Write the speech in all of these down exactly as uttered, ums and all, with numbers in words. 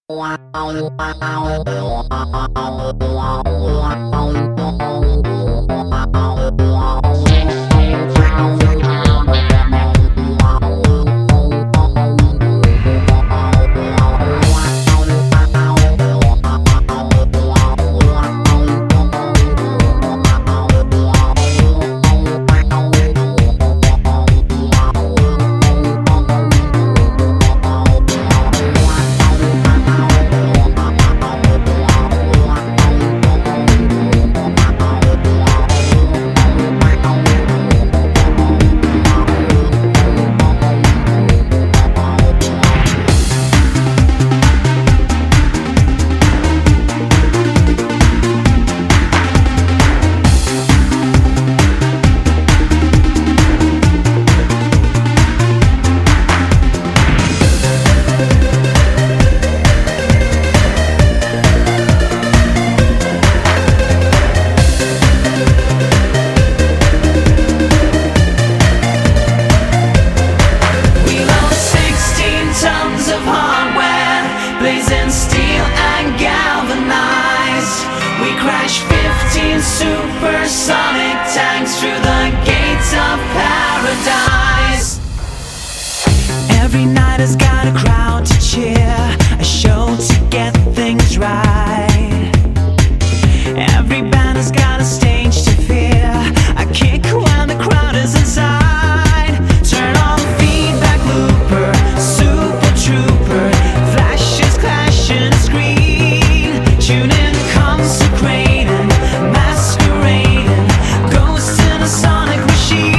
Blazing steel and galvanized, we crash fifteen supersonic tanks through the gates of paradise. Every night has got a crowd to cheer, a show to get things right. Every band has got a stage to fear, a kick when the crowd is inside. Turn on feedback looper, super trooper, flashes clashing screen. Tune in, consecrating, masquerading, ghosts in a sonic machine.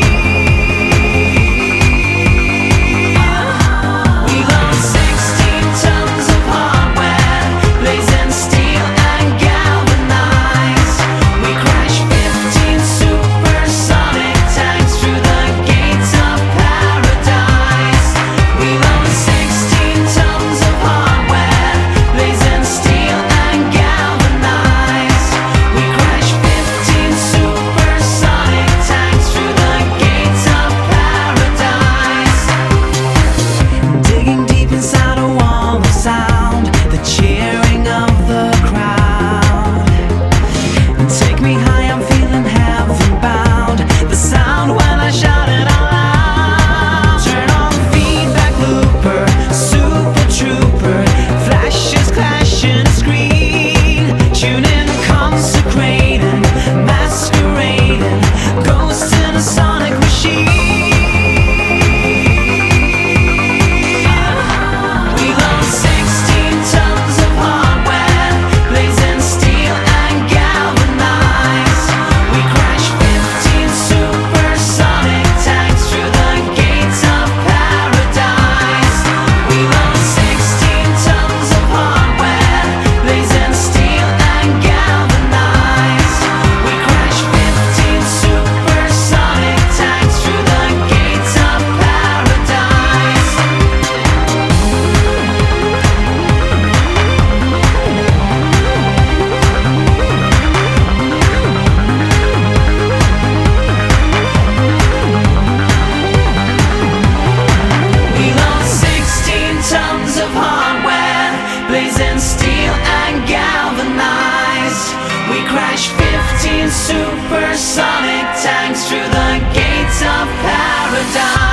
We load sixteen tons of hardware, blazing steel and galvanized. We crash fifteen supersonic tanks through the gates of paradise. We load sixteen tons of hardware, blazing steel and galvanized. We crash fifteen supersonic tanks through the gates of paradise. Digging deep inside a wall of sound, the cheering of the crowd. Take me high, I'm feeling heaven bound. The sound when I shout it out loud. Turn on feedback looper, super trooper, flashes clashing screen. Tune in, consecrating, masquerading, ghosts in a sonic machine. We load sixteen tons of hardware, blazing steel and galvanized. We crash fifteen supersonic tanks through the gates of paradise. We load sixteen tons of hardware, blazing steel and galvanized. We crash fifteen supersonic tanks through the gates of paradise. We load sixteen tons of hardware, blazing steel and galvanized. We crash fifteen supersonic tanks through the gates of paradise.